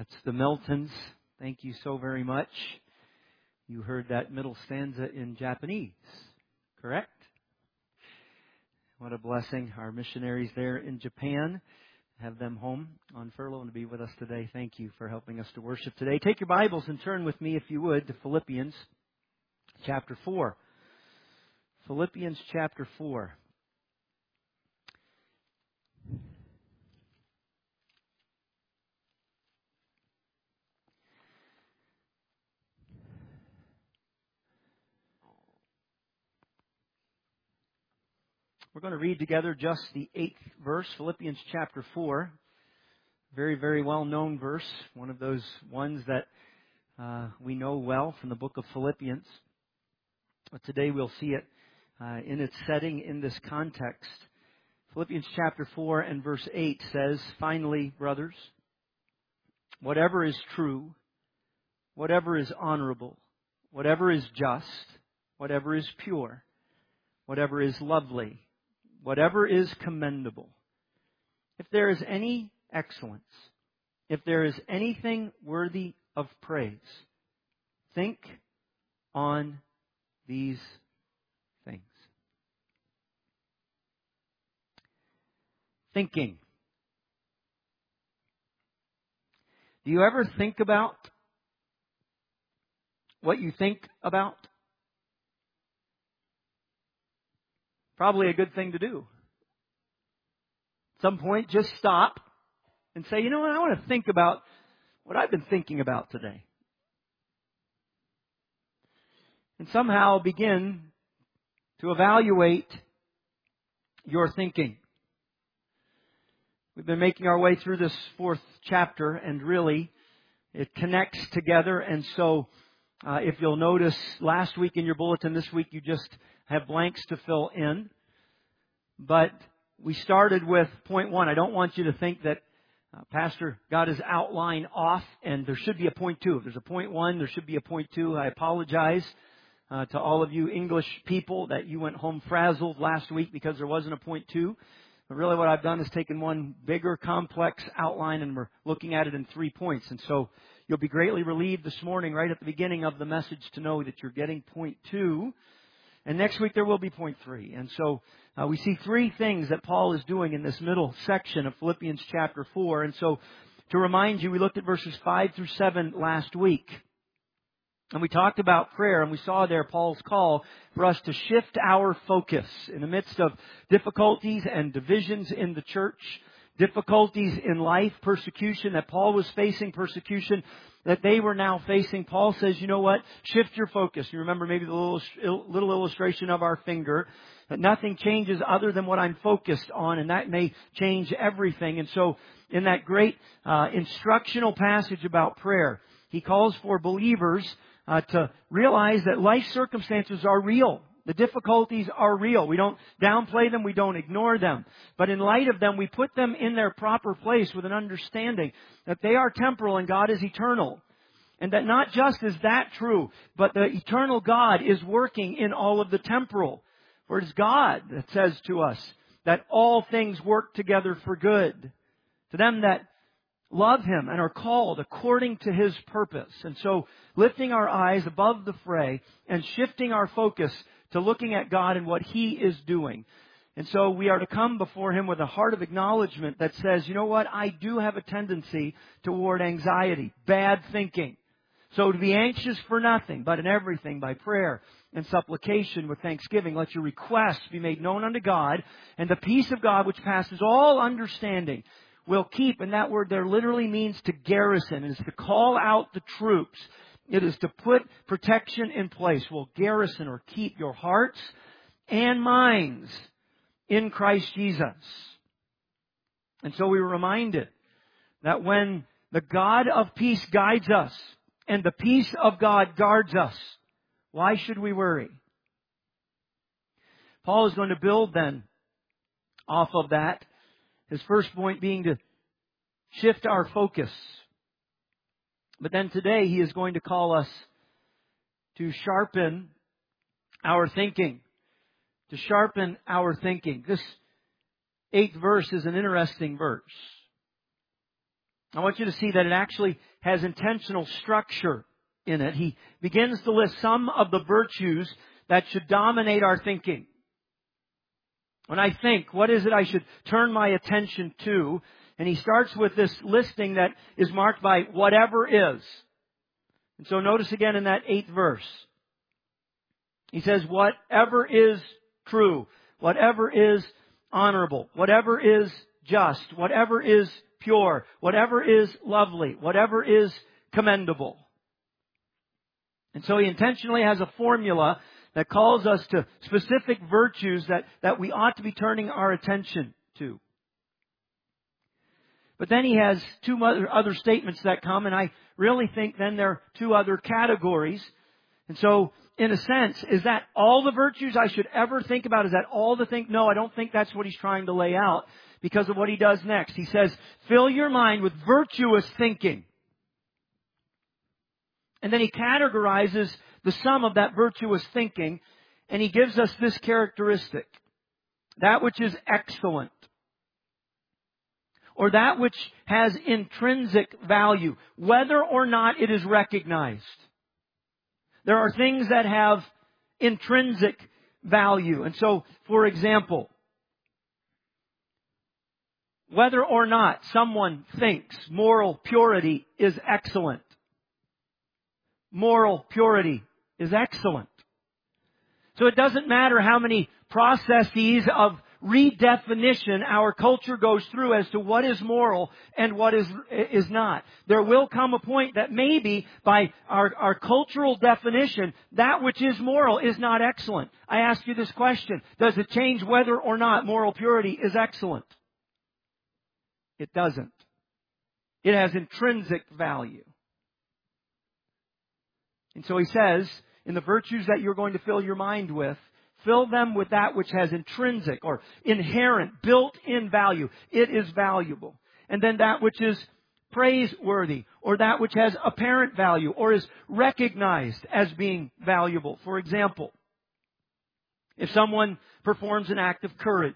That's the Miltons. Thank you so very much. You heard that middle stanza in Japanese, correct? What a blessing. Our missionaries there in Japan, have them home on furlough and to be with us today. Thank you for helping us to worship today. Take your Bibles and turn with me, if you would, to Philippians chapter 4. Philippians chapter 4. We're going to read together just the 8th verse, Philippians chapter 4. Very, very well-known verse, one of those ones that we know well from the book of Philippians. But today we'll see it in its setting, in this context. Philippians chapter 4 and verse 8 says, "Finally, brothers, whatever is true, whatever is honorable, whatever is just, whatever is pure, whatever is lovely, whatever is commendable, if there is any excellence, if there is anything worthy of praise, think on these things." Thinking. Do you ever think about what you think about? Probably a good thing to do. At some point, just stop and say, you know what, I want to think about what I've been thinking about today. And somehow begin to evaluate your thinking. We've been making our way through this 4th chapter, and really it connects together. And so if you'll notice, last week in your bulletin, this week you just have blanks to fill in. But we started with point 1. I don't want you to think that Pastor got his outline off and there should be a point 2. If there's a point 1, there should be a point 2. I apologize to all of you English people that you went home frazzled last week because there wasn't a point 2. But really what I've done is taken one bigger, complex outline and we're looking at it in 3 points. And so you'll be greatly relieved this morning, right at the beginning of the message, to know that you're getting point 2. And next week there will be point 3. And so we see 3 things that Paul is doing in this middle section of Philippians chapter 4. And so to remind you, we looked at verses 5 through 7 last week. And we talked about prayer, and we saw there Paul's call for us to shift our focus in the midst of difficulties and divisions in the church, difficulties in life, persecution, that Paul was facing persecution that they were now facing. Paul says, you know what? Shift your focus. You remember maybe the little illustration of our finger, that nothing changes other than what I'm focused on, and that may change everything. And so in that great instructional passage about prayer, he calls for believers to realize that life circumstances are real. The difficulties are real. We don't downplay them. We don't ignore them. But in light of them, we put them in their proper place with an understanding that they are temporal and God is eternal. And that not just is that true, but the eternal God is working in all of the temporal. For it is God that says to us that all things work together for good to them that love Him and are called according to His purpose. And so lifting our eyes above the fray and shifting our focus to looking at God and what He is doing. And so we are to come before Him with a heart of acknowledgement that says, you know what, I do have a tendency toward anxiety, bad thinking. So to be anxious for nothing, but in everything by prayer and supplication with thanksgiving, let your requests be made known unto God, and the peace of God which passes all understanding will keep. And that word there literally means to garrison. It is to call out the troops. It is to put protection in place. Will garrison or keep your hearts and minds in Christ Jesus. And so we were reminded that when the God of peace guides us and the peace of God guards us, why should we worry? Paul is going to build then off of that. His first point being to shift our focus. But then today he is going to call us to sharpen our thinking. To sharpen our thinking. This 8th verse is an interesting verse. I want you to see that it actually has intentional structure in it. He begins to list some of the virtues that should dominate our thinking. When I think, what is it I should turn my attention to? And he starts with this listing that is marked by whatever is. And so notice again in that 8th verse. He says, whatever is true, whatever is honorable, whatever is just, whatever is pure, whatever is lovely, whatever is commendable. And so he intentionally has a formula that calls us to specific virtues that we ought to be turning our attention to. But then he has two other statements that come, and I really think then there are two other categories. And so, in a sense, is that all the virtues I should ever think about? Is that all the thing? No, I don't think that's what he's trying to lay out because of what he does next. He says, fill your mind with virtuous thinking. And then he categorizes the sum of that virtuous thinking, and he gives us this characteristic. That which is excellent. Or that which has intrinsic value, whether or not it is recognized. There are things that have intrinsic value. And so, for example, whether or not someone thinks moral purity is excellent. Moral purity is excellent. So it doesn't matter how many processes of redefinition our culture goes through as to what is moral and what is not. There will come a point that maybe by our cultural definition, that which is moral is not excellent. I ask you this question. Does it change whether or not moral purity is excellent? It doesn't. It has intrinsic value. And so he says, in the virtues that you're going to fill your mind with, fill them with that which has intrinsic or inherent, built-in value. It is valuable. And then that which is praiseworthy or that which has apparent value or is recognized as being valuable. For example, if someone performs an act of courage,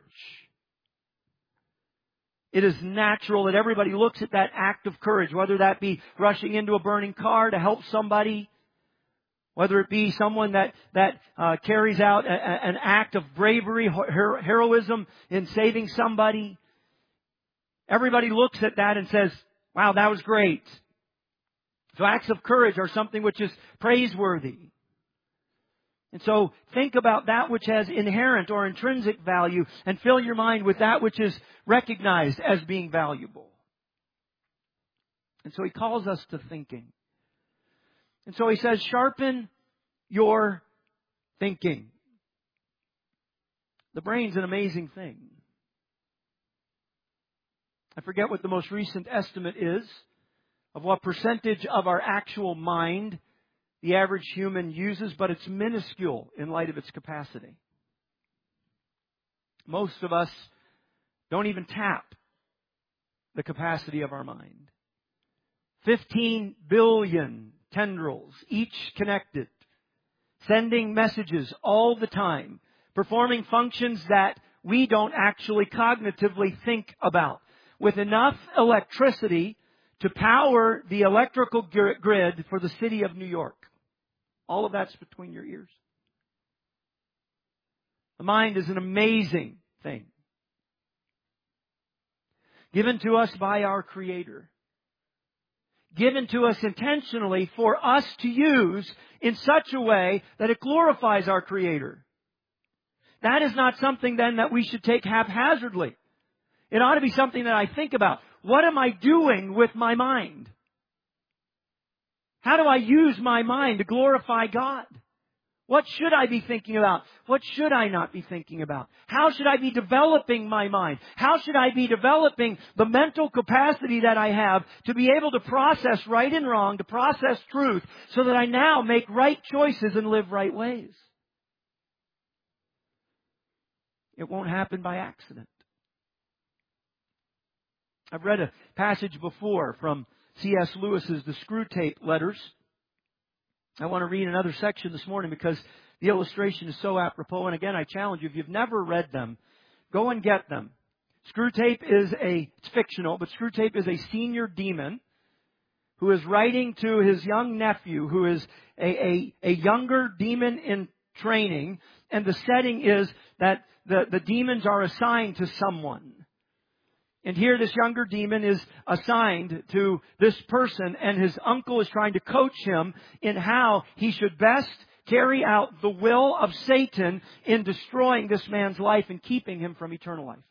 it is natural that everybody looks at that act of courage, whether that be rushing into a burning car to help somebody, whether it be someone that carries out an act of bravery, heroism in saving somebody. Everybody looks at that and says, wow, that was great. So acts of courage are something which is praiseworthy. And so think about that which has inherent or intrinsic value and fill your mind with that which is recognized as being valuable. And so he calls us to thinking. And so he says, sharpen your thinking. The brain's an amazing thing. I forget what the most recent estimate is of what percentage of our actual mind the average human uses, but it's minuscule in light of its capacity. Most of us don't even tap the capacity of our mind. 15 billion tendrils, each connected, sending messages all the time, performing functions that we don't actually cognitively think about, with enough electricity to power the electrical grid for the city of New York. All of that's between your ears. The mind is an amazing thing, given to us by our Creator. Given to us intentionally for us to use in such a way that it glorifies our Creator. That is not something then that we should take haphazardly. It ought to be something that I think about. What am I doing with my mind? How do I use my mind to glorify God? What should I be thinking about? What should I not be thinking about? How should I be developing my mind? How should I be developing the mental capacity that I have to be able to process right and wrong, to process truth, so that I now make right choices and live right ways? It won't happen by accident. I've read a passage before from C.S. Lewis's The Screwtape Letters. I want to read another section this morning because the illustration is so apropos. And again, I challenge you, if you've never read them, go and get them. Screwtape it's fictional, but Screwtape is a senior demon who is writing to his young nephew, who is a younger demon in training, and the setting is that the demons are assigned to someone. And here this younger demon is assigned to this person, and his uncle is trying to coach him in how he should best carry out the will of Satan in destroying this man's life and keeping him from eternal life.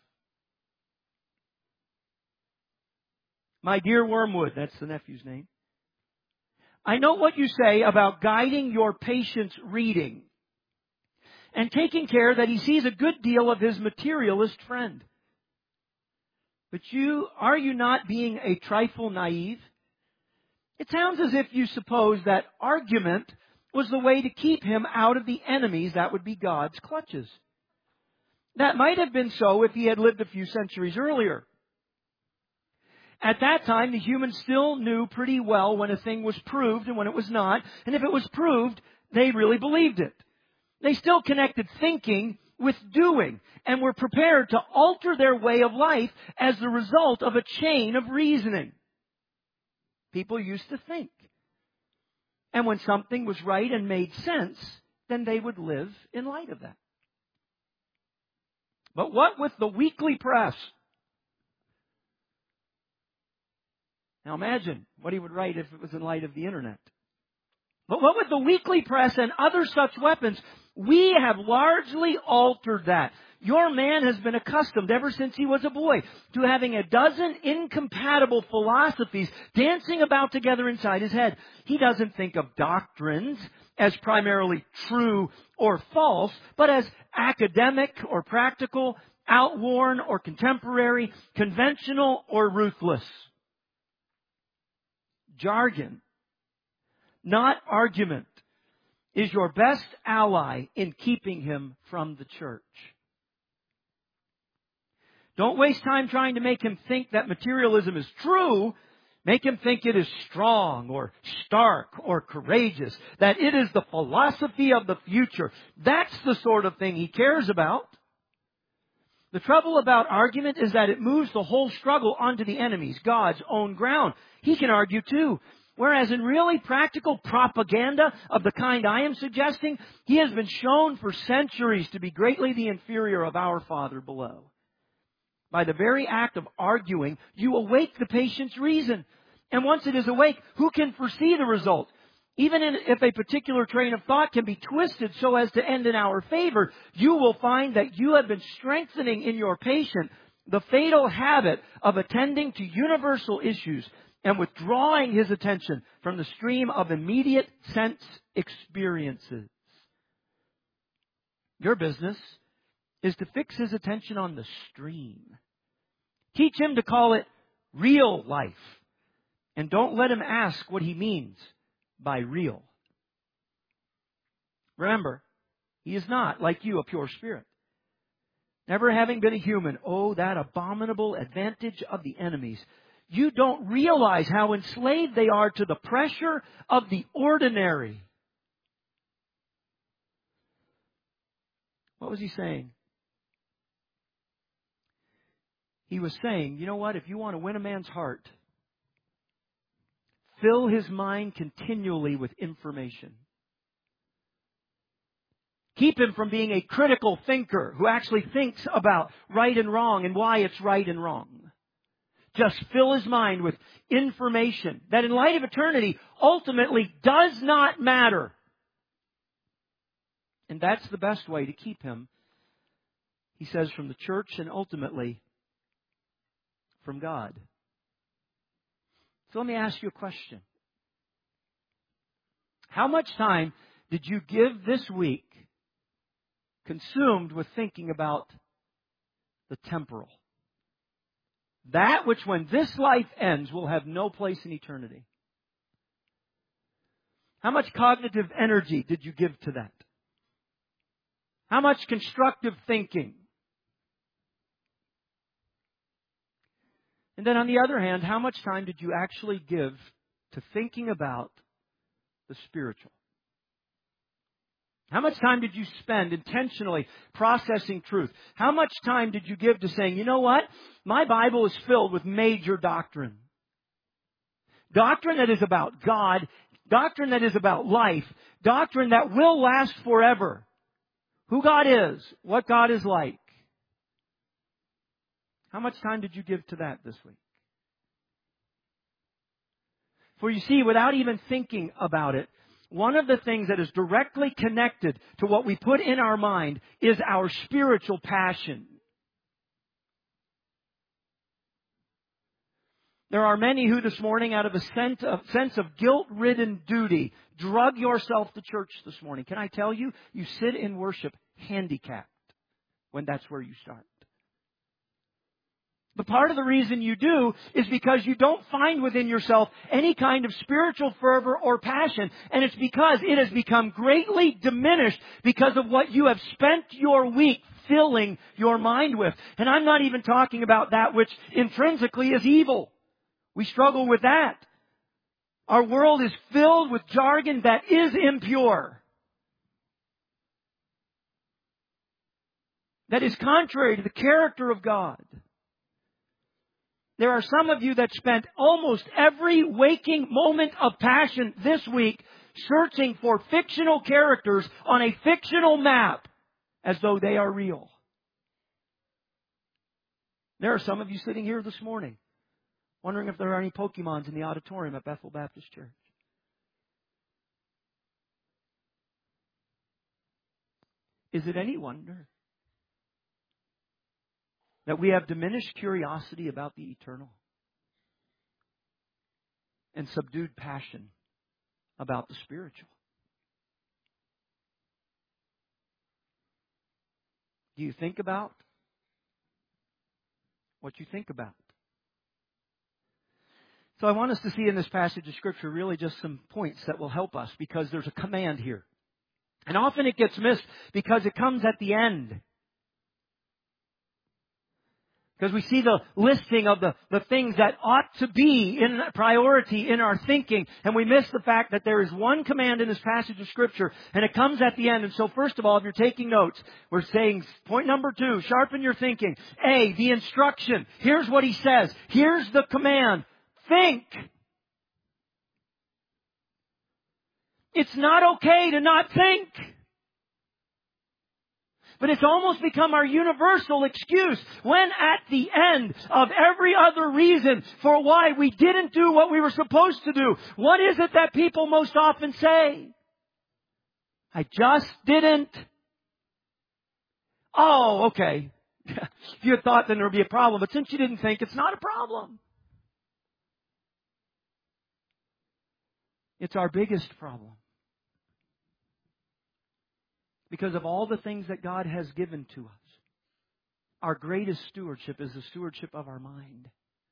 My dear Wormwood, that's the nephew's name. I know what you say about guiding your patient's reading and taking care that he sees a good deal of his materialist friend. But are you not being a trifle naive? It sounds as if you suppose that argument was the way to keep him out of the enemies that would be God's clutches. That might have been so if he had lived a few centuries earlier. At that time, the humans still knew pretty well when a thing was proved and when it was not. And if it was proved, they really believed it. They still connected thinking with doing and were prepared to alter their way of life as the result of a chain of reasoning. People used to think. And when something was right and made sense, then they would live in light of that. But what with the weekly press? Now imagine what he would write if it was in light of the internet. But what with the weekly press and other such weapons, we have largely altered that. Your man has been accustomed ever since he was a boy to having a dozen incompatible philosophies dancing about together inside his head. He doesn't think of doctrines as primarily true or false, but as academic or practical, outworn or contemporary, conventional or ruthless. Jargon, not argument, is your best ally in keeping him from the church. Don't waste time trying to make him think that materialism is true. Make him think it is strong or stark or courageous, that it is the philosophy of the future. That's the sort of thing he cares about. The trouble about argument is that it moves the whole struggle onto the enemy's, God's own ground. He can argue too. Whereas in really practical propaganda of the kind I am suggesting, he has been shown for centuries to be greatly the inferior of our Father below. By the very act of arguing, you awake the patient's reason. And once it is awake, who can foresee the result? Even if a particular train of thought can be twisted so as to end in our favor, you will find that you have been strengthening in your patient the fatal habit of attending to universal issues and withdrawing his attention from the stream of immediate sense experiences. Your business is to fix his attention on the stream. Teach him to call it real life. And don't let him ask what he means by real. Remember, he is not, like you, a pure spirit. Never having been a human, oh, that abominable advantage of the enemies. You don't realize how enslaved they are to the pressure of the ordinary. What was he saying? He was saying, you know what, if you want to win a man's heart, fill his mind continually with information. Keep him from being a critical thinker who actually thinks about right and wrong and why it's right and wrong. Just fill his mind with information that in light of eternity ultimately does not matter. And that's the best way to keep him, he says, from the church and ultimately from God. So let me ask you a question. How much time did you give this week consumed with thinking about the temporal? That which when this life ends will have no place in eternity. How much cognitive energy did you give to that? How much constructive thinking? And then on the other hand, how much time did you actually give to thinking about the spiritual? How much time did you spend intentionally processing truth? How much time did you give to saying, you know what? My Bible is filled with major doctrine. Doctrine that is about God. Doctrine that is about life. Doctrine that will last forever. Who God is. What God is like. How much time did you give to that this week? For you see, without even thinking about it, one of the things that is directly connected to what we put in our mind is our spiritual passion. There are many who this morning, out of a sense of guilt-ridden duty, drug yourself to church this morning. Can I tell you, you sit in worship handicapped when that's where you start. But part of the reason you do is because you don't find within yourself any kind of spiritual fervor or passion. And it's because it has become greatly diminished because of what you have spent your week filling your mind with. And I'm not even talking about that which intrinsically is evil. We struggle with that. Our world is filled with jargon that is impure. That is contrary to the character of God. There are some of you that spent almost every waking moment of passion this week searching for fictional characters on a fictional map as though they are real. There are some of you sitting here this morning wondering if there are any Pokemons in the auditorium at Bethel Baptist Church. Is it any wonder that we have diminished curiosity about the eternal and subdued passion about the spiritual? Do you think about what you think about? So I want us to see in this passage of Scripture really just some points that will help us, because there's a command here. And often it gets missed because it comes at the end. Because we see the listing of the things that ought to be in priority in our thinking. And we miss the fact that there is one command in this passage of Scripture. And it comes at the end. And so first of all, if you're taking notes, we're saying point number 2, sharpen your thinking. A, the instruction. Here's what he says. Here's the command. Think. It's not okay to not think. But it's almost become our universal excuse when at the end of every other reason for why we didn't do what we were supposed to do, what is it that people most often say? I just didn't. Oh, okay. If you had thought, then there would be a problem. But since you didn't think, it's not a problem. It's our biggest problem. Because of all the things that God has given to us, our greatest stewardship is the stewardship of our mind.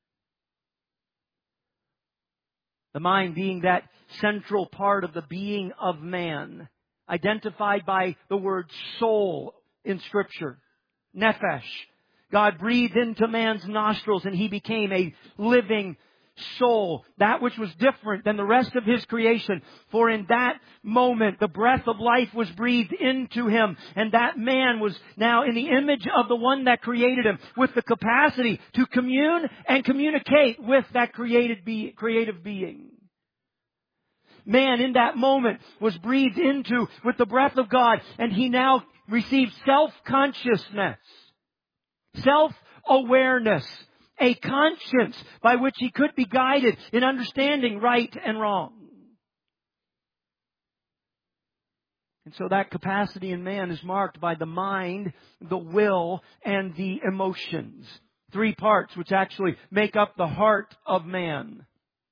The mind being that central part of the being of man, identified by the word soul in Scripture, nephesh. God breathed into man's nostrils and he became a living soul, that which was different than the rest of His creation. For in that moment, the breath of life was breathed into him, and that man was now in the image of the one that created him, with the capacity to commune and communicate with that creative being. Man in that moment was breathed into with the breath of God, and he now received self-consciousness, self-awareness, a conscience by which he could be guided in understanding right and wrong. And so that capacity in man is marked by the mind, the will, and the emotions. 3 parts which actually make up the heart of man.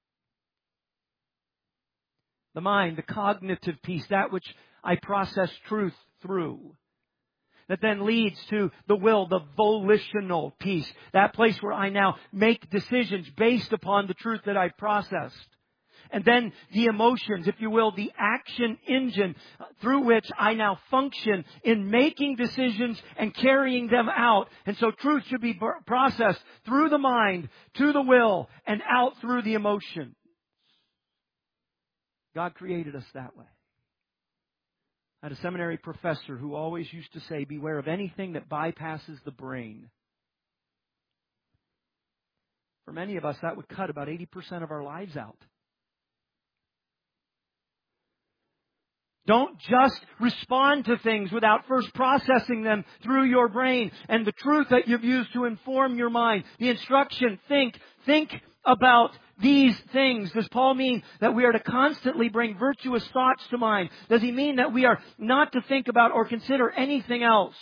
The mind, the cognitive piece, that which I process truth through. That then leads to the will, the volitional piece. That place where I now make decisions based upon the truth that I've processed. And then the emotions, if you will, the action engine through which I now function in making decisions and carrying them out. And so truth should be processed through the mind, to the will, and out through the emotion. God created us that way. I had a seminary professor who always used to say, beware of anything that bypasses the brain. For many of us, that would cut about 80% of our lives out. Don't just respond to things without first processing them through your brain and the truth that you've used to inform your mind. The instruction, think about these things. Does Paul mean that we are to constantly bring virtuous thoughts to mind? Does he mean that we are not to think about or consider anything else?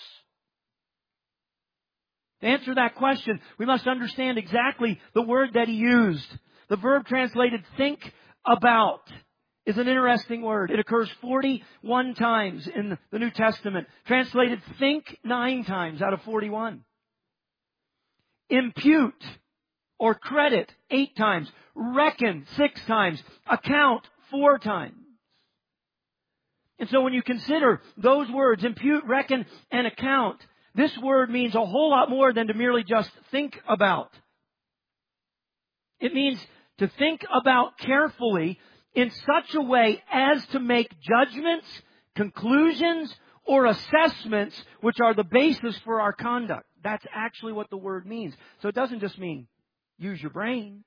To answer that question, we must understand exactly the word that he used. The verb translated think about is an interesting word. It occurs 41 times in the New Testament. Translated think 9 times out of 41. Impute or credit 8 times. Reckon 6 times. Account 4 times. And so when you consider those words, impute, reckon, and account, this word means a whole lot more than to merely just think about. It means to think about carefully in such a way as to make judgments, conclusions, or assessments which are the basis for our conduct. That's actually what the word means. So it doesn't just mean use your brain.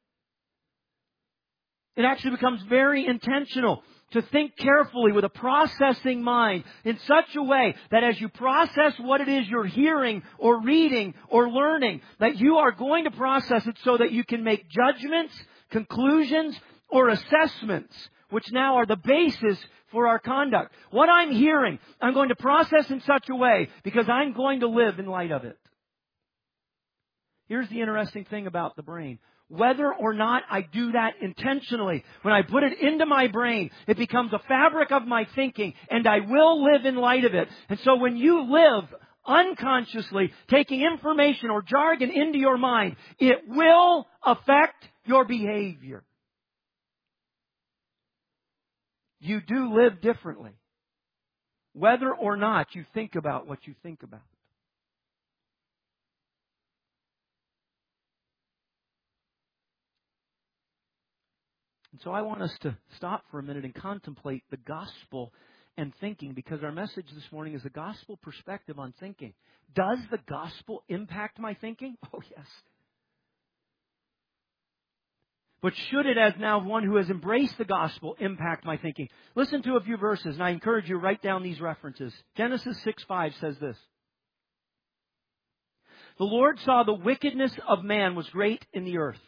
It actually becomes very intentional to think carefully with a processing mind in such a way that as you process what it is you're hearing or reading or learning, that you are going to process it so that you can make judgments, conclusions, or assessments, which now are the basis for our conduct. What I'm hearing, I'm going to process in such a way because I'm going to live in light of it. Here's the interesting thing about the brain. Whether or not I do that intentionally, when I put it into my brain, it becomes a fabric of my thinking, and I will live in light of it. And so when you live unconsciously, taking information or jargon into your mind, it will affect your behavior. You do live differently, whether or not you think about what you think about. And so I want us to stop for a minute and contemplate the gospel and thinking, because our message this morning is the gospel perspective on thinking. Does the gospel impact my thinking? Oh, yes. But should it, as now one who has embraced the gospel, impact my thinking? Listen to a few verses, and I encourage you to write down these references. Genesis 6:5 says this. The Lord saw the wickedness of man was great in the earth,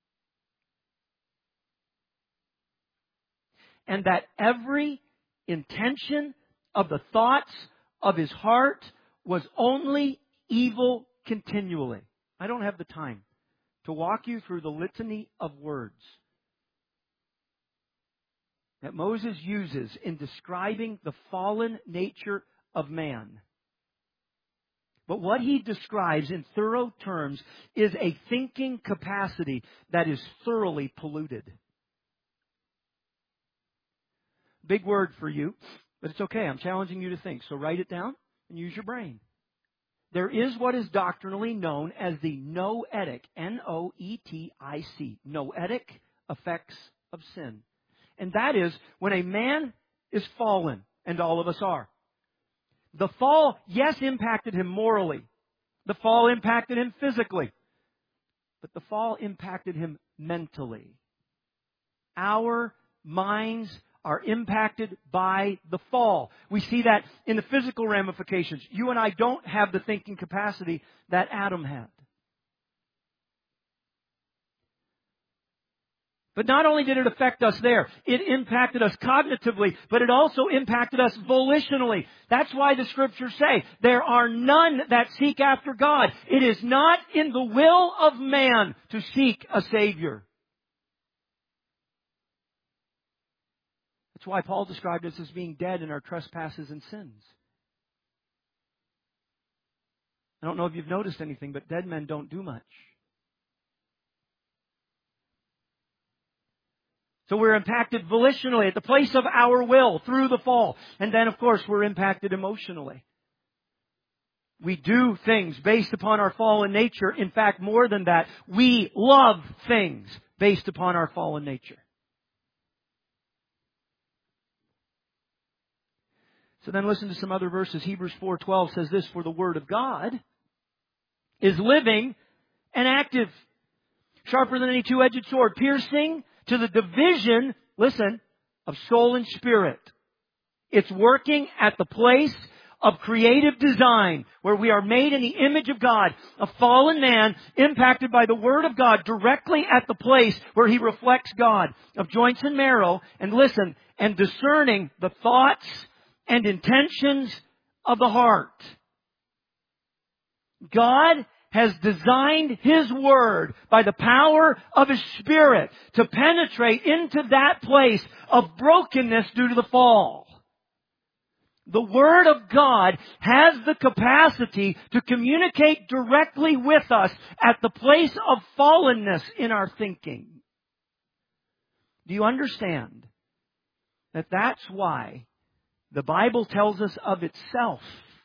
and that every intention of the thoughts of his heart was only evil continually. I don't have the time to walk you through the litany of words that Moses uses in describing the fallen nature of man. But what he describes in thorough terms is a thinking capacity that is thoroughly polluted. Big word for you, but it's okay. I'm challenging you to think. So write it down and use your brain. There is what is doctrinally known as the noetic, N-O-E-T-I-C, noetic effects of sin. And that is when a man is fallen, and all of us are. The fall, yes, impacted him morally. The fall impacted him physically. But the fall impacted him mentally. Our minds are impacted by the fall. We see that in the physical ramifications. You and I don't have the thinking capacity that Adam had. But not only did it affect us there, it impacted us cognitively, but it also impacted us volitionally. That's why the Scriptures say, there are none that seek after God. It is not in the will of man to seek a Savior. That's why Paul described us as being dead in our trespasses and sins. I don't know if you've noticed anything, but dead men don't do much. So we're impacted volitionally at the place of our will through the fall. And then, of course, we're impacted emotionally. We do things based upon our fallen nature. In fact, more than that, we love things based upon our fallen nature. So then listen to some other verses. Hebrews 4:12 says this, "For the Word of God is living and active, sharper than any two-edged sword, piercing to the division," listen, "of soul and spirit." It's working at the place of creative design, where we are made in the image of God, a fallen man impacted by the Word of God directly at the place where he reflects God, of joints and marrow, and listen, and discerning the thoughts and intentions of the heart. God has designed His Word by the power of His Spirit to penetrate into that place of brokenness due to the fall. The Word of God has the capacity to communicate directly with us at the place of fallenness in our thinking. Do you understand that that's why the Bible tells us of itself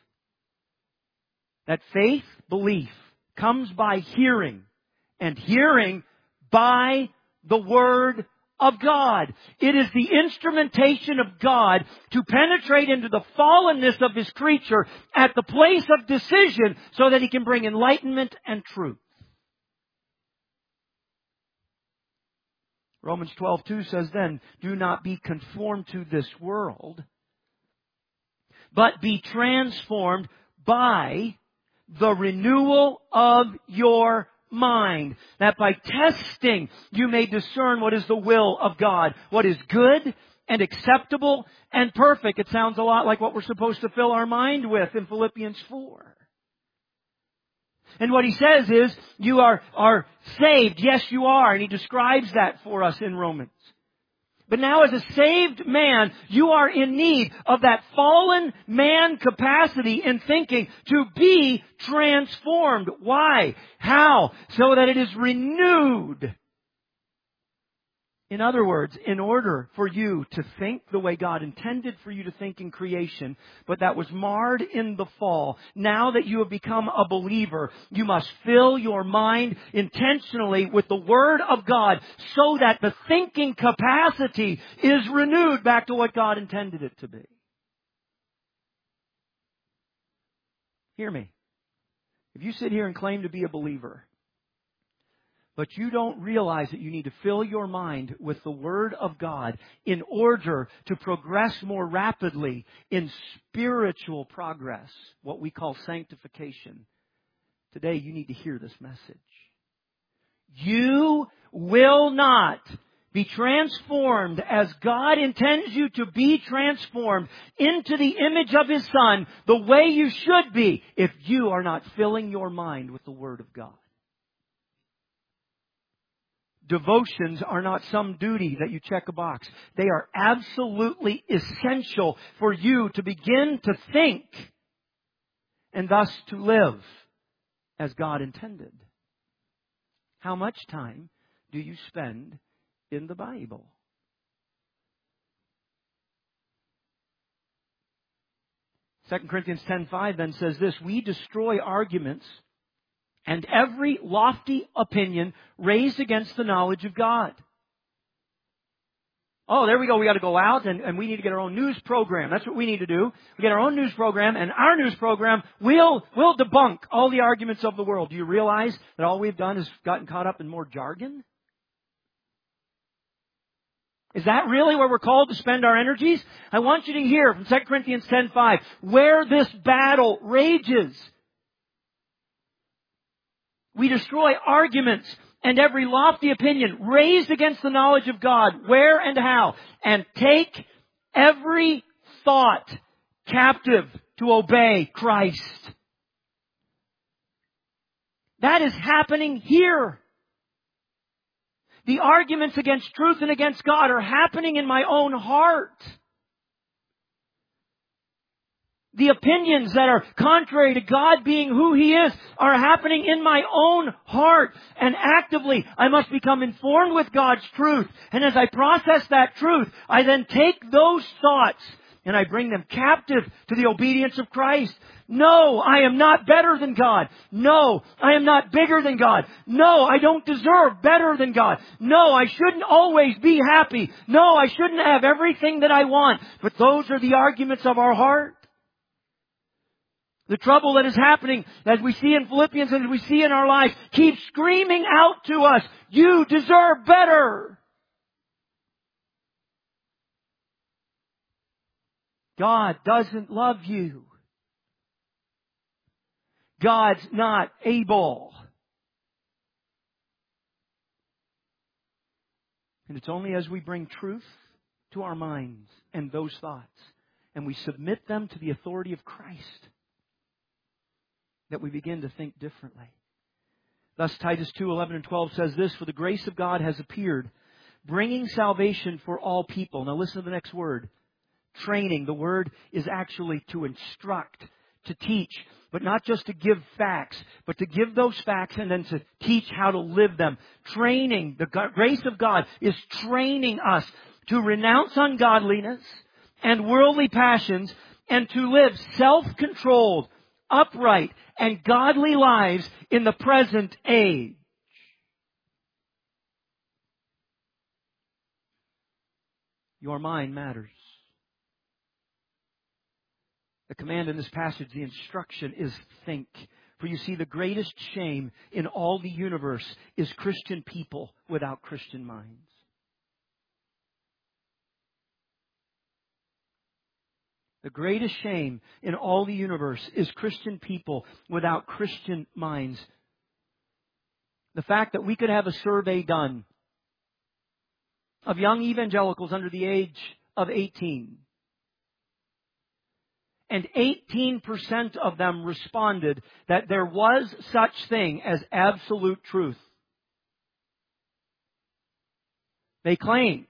that faith, belief, comes by hearing, and hearing by the Word of God. It is the instrumentation of God to penetrate into the fallenness of His creature at the place of decision so that He can bring enlightenment and truth. Romans 12:2 says then, "Do not be conformed to this world, but be transformed by the renewal of your mind, that by testing you may discern what is the will of God, what is good and acceptable and perfect." It sounds a lot like what we're supposed to fill our mind with in Philippians 4. And what he says is, you are saved. Yes, you are. And he describes that for us in Romans. But now as a saved man, you are in need of that fallen man capacity in thinking to be transformed. Why? How? So that it is renewed. In other words, in order for you to think the way God intended for you to think in creation, but that was marred in the fall, now that you have become a believer, you must fill your mind intentionally with the Word of God so that the thinking capacity is renewed back to what God intended it to be. Hear me. If you sit here and claim to be a believer, but you don't realize that you need to fill your mind with the Word of God in order to progress more rapidly in spiritual progress, what we call sanctification. Today you need to hear this message. You will not be transformed as God intends you to be transformed into the image of His Son the way you should be if you are not filling your mind with the Word of God. Devotions are not some duty that you check a box. They are absolutely essential for you to begin to think and thus to live as God intended. How much time do you spend in the Bible? Second Corinthians 10:5 then says this, "We destroy arguments and every lofty opinion raised against the knowledge of God." Oh, there we go. We got to go out and we need to get our own news program. That's what we need to do. We get our own news program, and our news program will debunk all the arguments of the world. Do you realize that all we've done is gotten caught up in more jargon? Is that really where we're called to spend our energies? I want you to hear from 2 Corinthians 10:5 where this battle rages. We destroy arguments and every lofty opinion raised against the knowledge of God. Where and how? And take every thought captive to obey Christ. That is happening here. The arguments against truth and against God are happening in my own heart. The opinions that are contrary to God being who He is are happening in my own heart. And actively, I must become informed with God's truth. And as I process that truth, I then take those thoughts and I bring them captive to the obedience of Christ. No, I am not better than God. No, I am not bigger than God. No, I don't deserve better than God. No, I shouldn't always be happy. No, I shouldn't have everything that I want. But those are the arguments of our heart. The trouble that is happening, as we see in Philippians and as we see in our lives, keeps screaming out to us, you deserve better. God doesn't love you. God's not able. And it's only as we bring truth to our minds and those thoughts, and we submit them to the authority of Christ, that we begin to think differently. Thus Titus 2:11 and 12 says this, for the grace of God has appeared, bringing salvation for all people. Now listen to the next word. Training. The word is actually to instruct, to teach, but not just to give facts, but to give those facts and then to teach how to live them. Training. The grace of God is training us to renounce ungodliness and worldly passions and to live self-controlled, upright, and godly lives in the present age. Your mind matters. The command in this passage, the instruction is think. For you see, the greatest shame in all the universe is Christian people without Christian minds. The greatest shame in all the universe is Christian people without Christian minds. The fact that we could have a survey done of young evangelicals under the age of 18, and 18% of them responded that there was such thing as absolute truth. They claim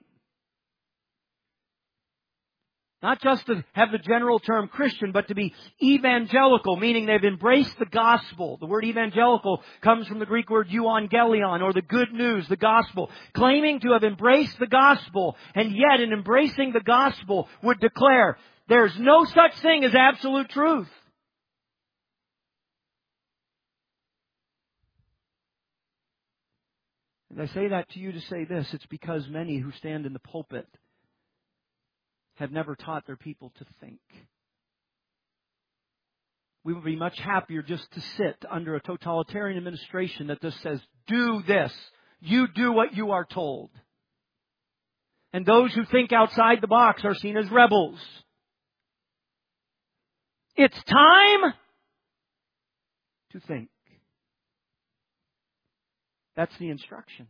not just to have the general term Christian, but to be evangelical, meaning they've embraced the gospel. The word evangelical comes from the Greek word euangelion, or the good news, the gospel. Claiming to have embraced the gospel, and yet in embracing the gospel would declare, there's no such thing as absolute truth. And I say that to you to say this, it's because many who stand in the pulpit have never taught their people to think. We would be much happier just to sit under a totalitarian administration that just says, do this. You do what you are told. And those who think outside the box are seen as rebels. It's time to think. That's the instruction.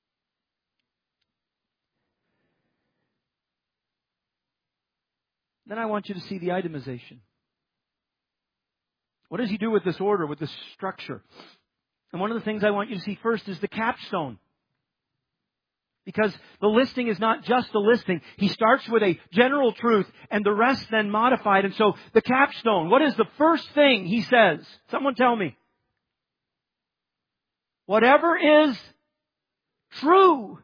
Then I want you to see the itemization. What does he do with this order, with this structure? And one of the things I want you to see first is the capstone. Because the listing is not just a listing. He starts with a general truth and the rest then modified. And so the capstone, what is the first thing he says? Someone tell me. Whatever is true.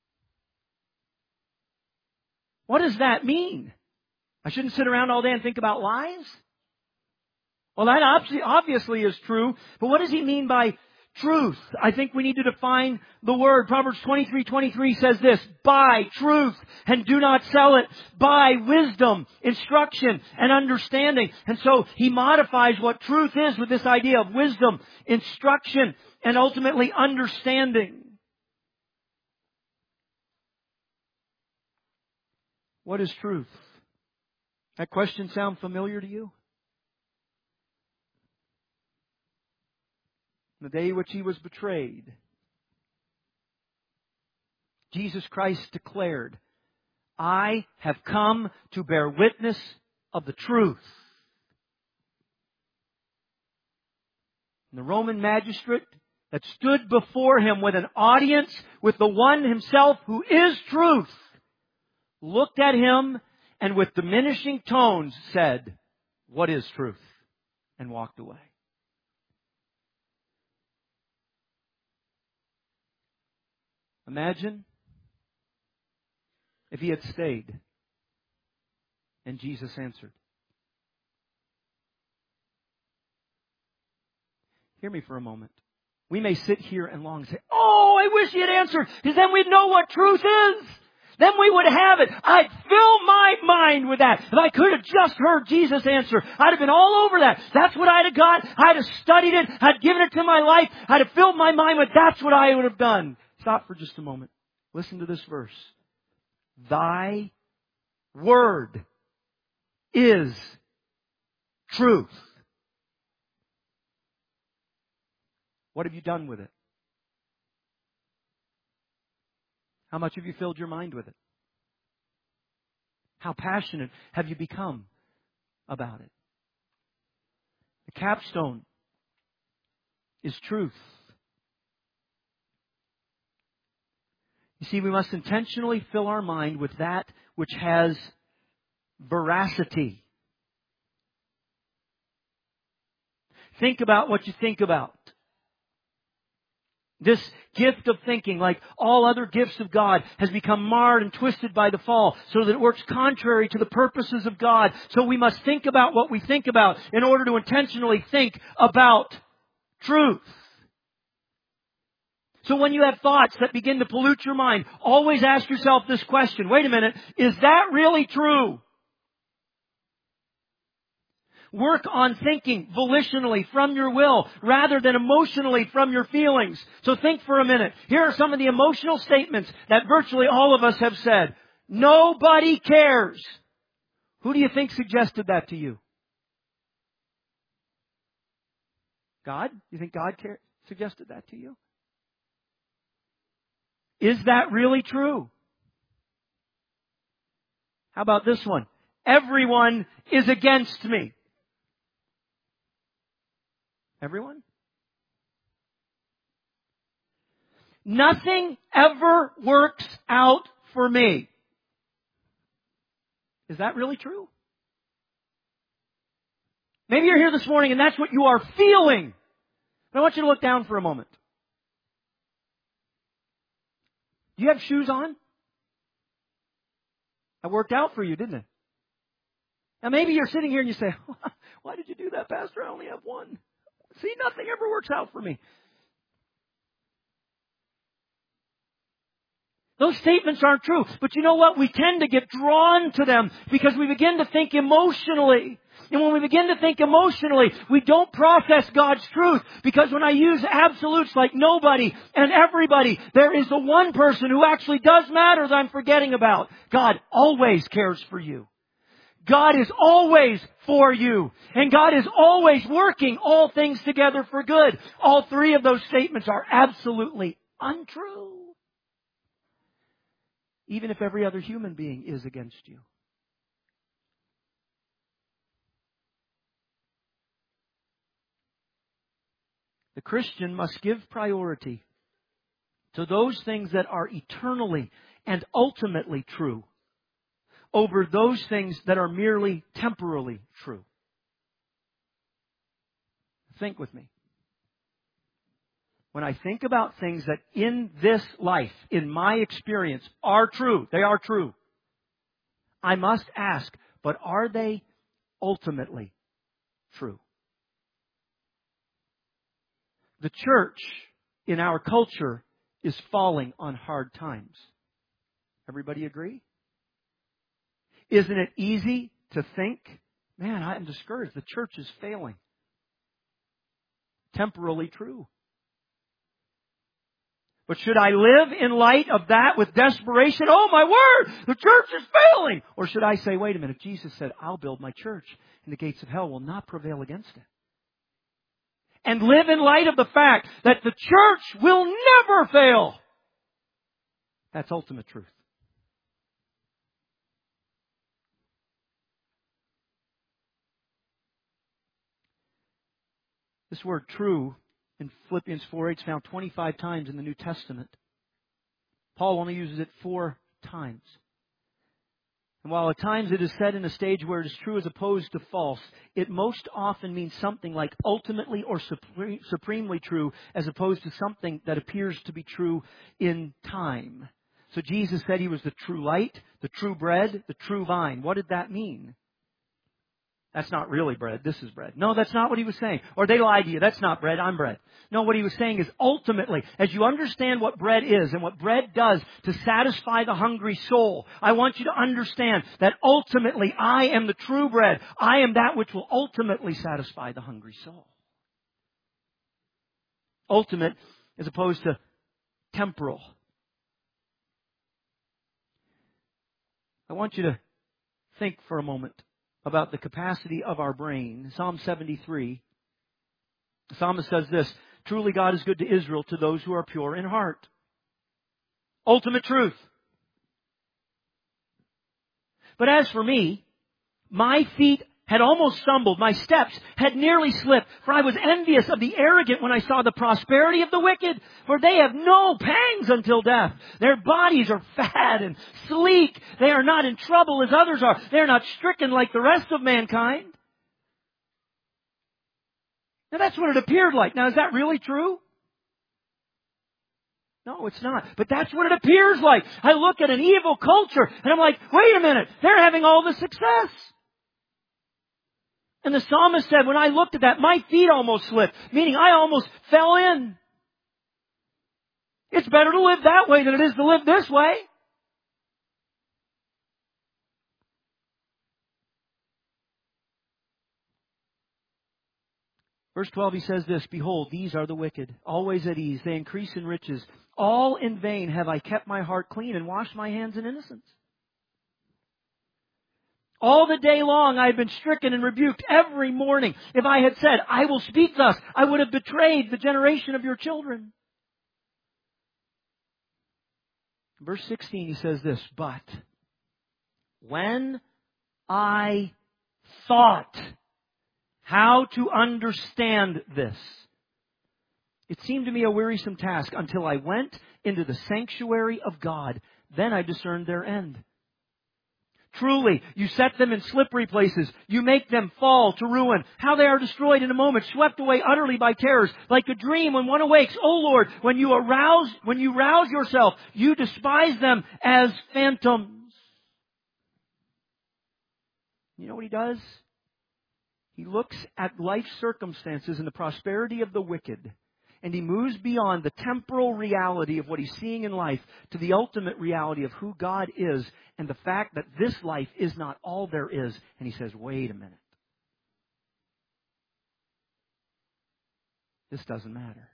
What does that mean? I shouldn't sit around all day and think about lies? Well, that obviously is true. But what does he mean by truth? I think we need to define the word. Proverbs 23:23 says this, buy truth and do not sell it. Buy wisdom, instruction, and understanding. And so he modifies what truth is with this idea of wisdom, instruction, and ultimately understanding. What is truth? That question sound familiar to you? The day which he was betrayed, Jesus Christ declared, I have come to bear witness of the truth. And the Roman magistrate that stood before him with an audience with the one himself who is truth, looked at him and with diminishing tones said, what is truth? And walked away. Imagine if he had stayed And Jesus answered. Hear me for a moment. We may sit here and long and say, oh, I wish He had answered, because then we'd know what truth is. Then we would have it. I'd fill my mind with that. If I could have just heard Jesus answer, I'd have been all over that. That's what I'd have got. I'd have studied it. I'd given it to my life. I'd have filled my mind with that's what I would have done. Stop for just a moment. Listen to this verse. Thy word is truth. What have you done with it? How much have you filled your mind with it? How passionate have you become about it? The capstone is truth. You see, we must intentionally fill our mind with that which has veracity. Think about what you think about. This gift of thinking, like all other gifts of God, has become marred and twisted by the fall so that it works contrary to the purposes of God. So we must think about what we think about in order to intentionally think about truth. So when you have thoughts that begin to pollute your mind, always ask yourself this question. Wait a minute, is that really true? Work on thinking volitionally from your will rather than emotionally from your feelings. So think for a minute. Here are some of the emotional statements that virtually all of us have said. Nobody cares. Who do you think suggested that to you? God? You think God suggested that to you? Is that really true? How about this one? Everyone is against me. Everyone? Nothing ever works out for me. Is that really true? Maybe you're here this morning and that's what you are feeling. But I want you to look down for a moment. Do you have shoes on? That worked out for you, didn't it? Now maybe you're sitting here and you say, why did you do that, Pastor? I only have one. See, nothing ever works out for me. Those statements aren't true. But you know what? We tend to get drawn to them because we begin to think emotionally. And when we begin to think emotionally, we don't process God's truth. Because when I use absolutes like nobody and everybody, there is the one person who actually does matter that I'm forgetting about. God always cares for you. God is always for you. And God is always working all things together for good. All three of those statements are absolutely untrue. Even if every other human being is against you. The Christian must give priority to those things that are eternally and ultimately true over those things that are merely temporally true. Think with me. When I think about things that in this life, in my experience, are true, they are true, I must ask, but are they ultimately true? The church in our culture is falling on hard times. Everybody agree? Isn't it easy to think, man, I'm discouraged. The church is failing. Temporally true. But should I live in light of that with desperation? Oh my word, the church is failing. Or should I say, wait a minute, Jesus said, I'll build my church and the gates of hell will not prevail against it. And live in light of the fact that the church will never fail. That's ultimate truth. This word true in Philippians 4:8 is found 25 times in the New Testament. Paul only uses it 4 times. And while at times it is said in a stage where it is true as opposed to false, it most often means something like ultimately or supremely true as opposed to something that appears to be true in time. So Jesus said He was the true light, the true bread, the true vine. What did that mean? That's not really bread. This is bread. No, that's not what He was saying. Or they lied to you. That's not bread. I'm bread. No, what He was saying is ultimately, as you understand what bread is and what bread does to satisfy the hungry soul, I want you to understand that ultimately I am the true bread. I am that which will ultimately satisfy the hungry soul. Ultimate as opposed to temporal. I want you to think for a moment about the capacity of our brain. Psalm 73, the psalmist says this, truly God is good to Israel, to those who are pure in heart. Ultimate truth. But as for me, my feet had almost stumbled. My steps had nearly slipped. For I was envious of the arrogant when I saw the prosperity of the wicked. For they have no pangs until death. Their bodies are fat and sleek. They are not in trouble as others are. They are not stricken like the rest of mankind. Now that's what it appeared like. Now is that really true? No, it's not. But that's what it appears like. I look at an evil culture and I'm like, wait a minute. They're having all the success. And the psalmist said, when I looked at that, my feet almost slipped, meaning I almost fell in. It's better to live that way than it is to live this way. Verse 12, he says this, behold, these are the wicked, always at ease. They increase in riches. All in vain have I kept my heart clean and washed my hands in innocence. All the day long I have been stricken and rebuked every morning. If I had said, I will speak thus, I would have betrayed the generation of your children. Verse 16, he says this, but when I thought how to understand this, it seemed to me a wearisome task until I went into the sanctuary of God. Then I discerned their end. Truly, you set them in slippery places. You make them fall to ruin. How they are destroyed in a moment, swept away utterly by terrors, like a dream when one awakes. O Lord, when you rouse yourself, you despise them as phantoms. You know what He does? He looks at life circumstances and the prosperity of the wicked, and He moves beyond the temporal reality of what He's seeing in life to the ultimate reality of who God is and the fact that this life is not all there is. And He says, wait a minute. This doesn't matter.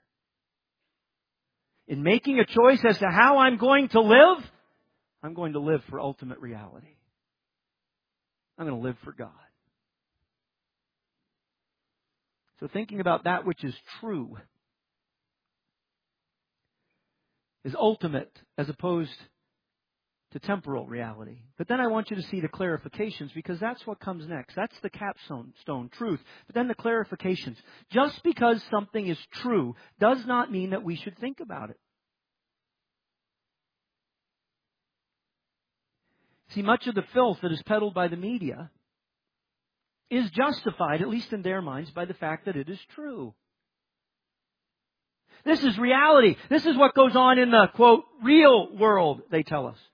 In making a choice as to how I'm going to live, I'm going to live for ultimate reality. I'm going to live for God. So thinking about that which is true is ultimate as opposed to temporal reality. But then I want you to see the clarifications, because that's what comes next. That's the capstone, truth. But then the clarifications. Just because something is true does not mean that we should think about it. See, much of the filth that is peddled by the media is justified, at least in their minds, by the fact that it is true. This is reality. This is what goes on in the, quote, real world, they tell us.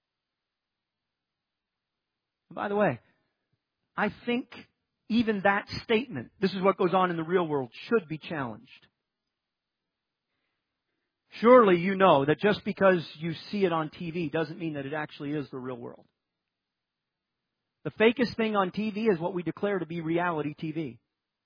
And by the way, I think even that statement, this is what goes on in the real world, should be challenged. Surely you know that just because you see it on TV doesn't mean that it actually is the real world. The fakest thing on TV is what we declare to be reality TV.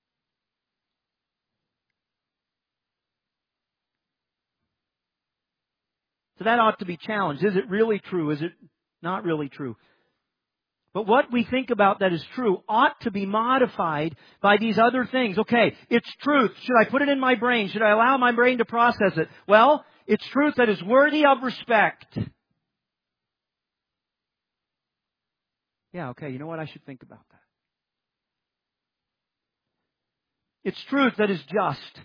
So that ought to be challenged. Is it really true? Is it not really true? But what we think about that is true ought to be modified by these other things. Okay, it's truth. Should I put it in my brain? Should I allow my brain to process it? Well, it's truth that is worthy of respect. Yeah, okay, you know what? I should think about that. It's truth that is just.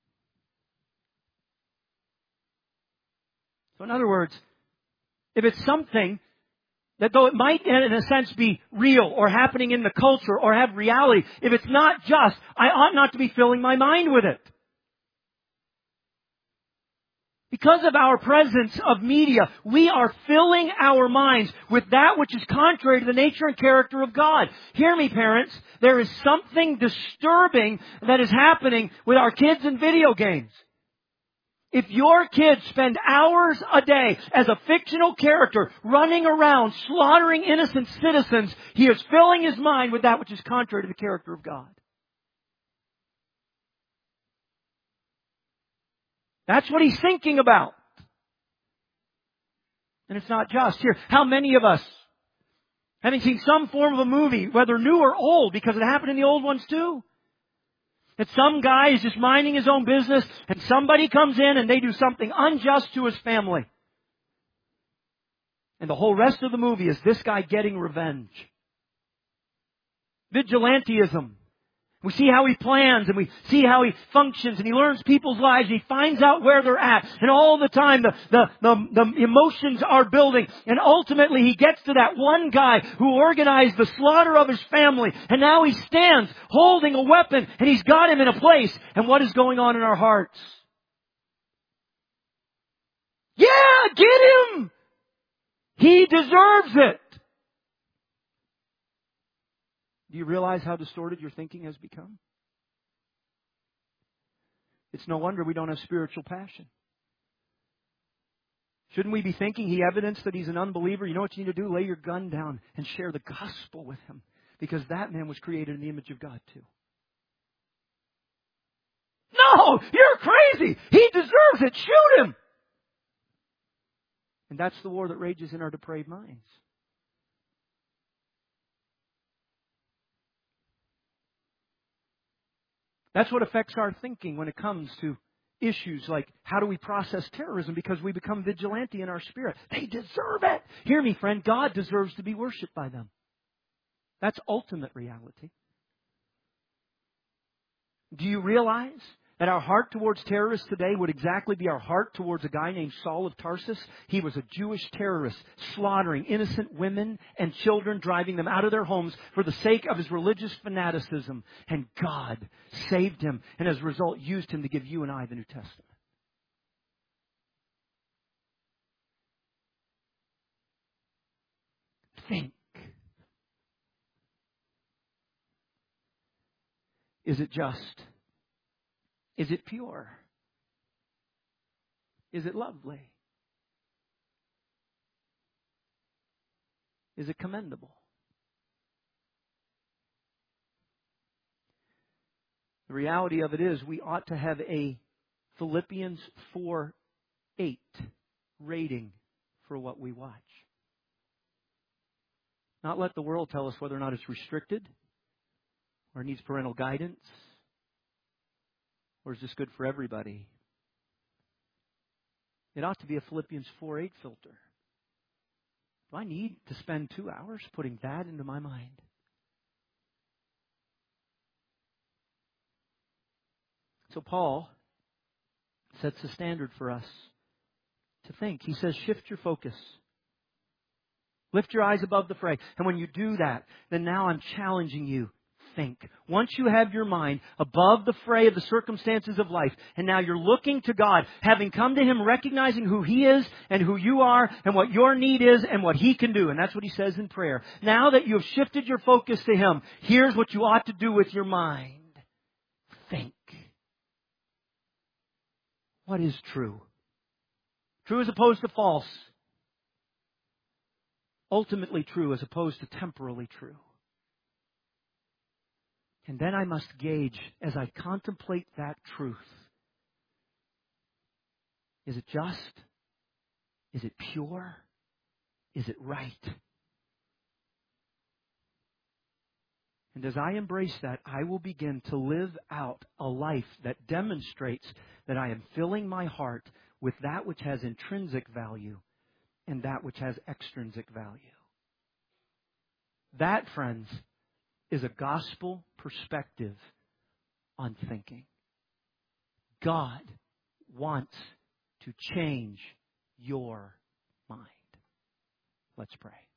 So in other words, if it's something that, though it might in a sense be real or happening in the culture or have reality, if it's not just, I ought not to be filling my mind with it. Because of our presence of media, we are filling our minds with that which is contrary to the nature and character of God. Hear me, parents. There is something disturbing that is happening with our kids and video games. If your kids spend hours a day as a fictional character running around slaughtering innocent citizens, he is filling his mind with that which is contrary to the character of God. That's what he's thinking about. And it's not just. Here, how many of us, having seen some form of a movie, whether new or old, because it happened in the old ones too, that some guy is just minding his own business and somebody comes in and they do something unjust to his family. And the whole rest of the movie is this guy getting revenge. Vigilantism. We see how he plans and we see how he functions and he learns people's lives and he finds out where they're at. And all the time the emotions are building. And ultimately he gets to that one guy who organized the slaughter of his family. And now he stands holding a weapon and he's got him in a place. And what is going on in our hearts? Yeah, get him! He deserves it. Do you realize how distorted your thinking has become? It's no wonder we don't have spiritual passion. Shouldn't we be thinking he evidenced that he's an unbeliever? You know what you need to do? Lay your gun down and share the gospel with him. Because that man was created in the image of God too. No! You're crazy! He deserves it! Shoot him! And that's the war that rages in our depraved minds. That's what affects our thinking when it comes to issues like how do we process terrorism, because we become vigilante in our spirit. They deserve it. Hear me, friend. God deserves to be worshipped by them. That's ultimate reality. Do you realize that our heart towards terrorists today would exactly be our heart towards a guy named Saul of Tarsus? He was a Jewish terrorist, slaughtering innocent women and children, driving them out of their homes for the sake of his religious fanaticism. And God saved him, and as a result used him to give you and I the New Testament. Think. Is it just? Is it pure? Is it lovely? Is it commendable? The reality of it is we ought to have a Philippians 4:8 rating for what we watch. Not let the world tell us whether or not it's restricted or needs parental guidance. Or is this good for everybody? It ought to be a Philippians 4:8 filter. Do I need to spend 2 hours putting that into my mind? So Paul sets the standard for us to think. He says, shift your focus. Lift your eyes above the fray. And when you do that, then now I'm challenging you. Think. Once you have your mind above the fray of the circumstances of life, and now you're looking to God, having come to Him, recognizing who He is and who you are and what your need is and what He can do. And that's what he says in prayer. Now that you have shifted your focus to Him, here's what you ought to do with your mind. Think. What is true? True as opposed to false. Ultimately true as opposed to temporally true. And then I must gauge, as I contemplate that truth, is it just? Is it pure? Is it right? And as I embrace that, I will begin to live out a life that demonstrates that I am filling my heart with that which has intrinsic value and that which has extrinsic value. That, friends, is a gospel perspective on thinking. God wants to change your mind. Let's pray.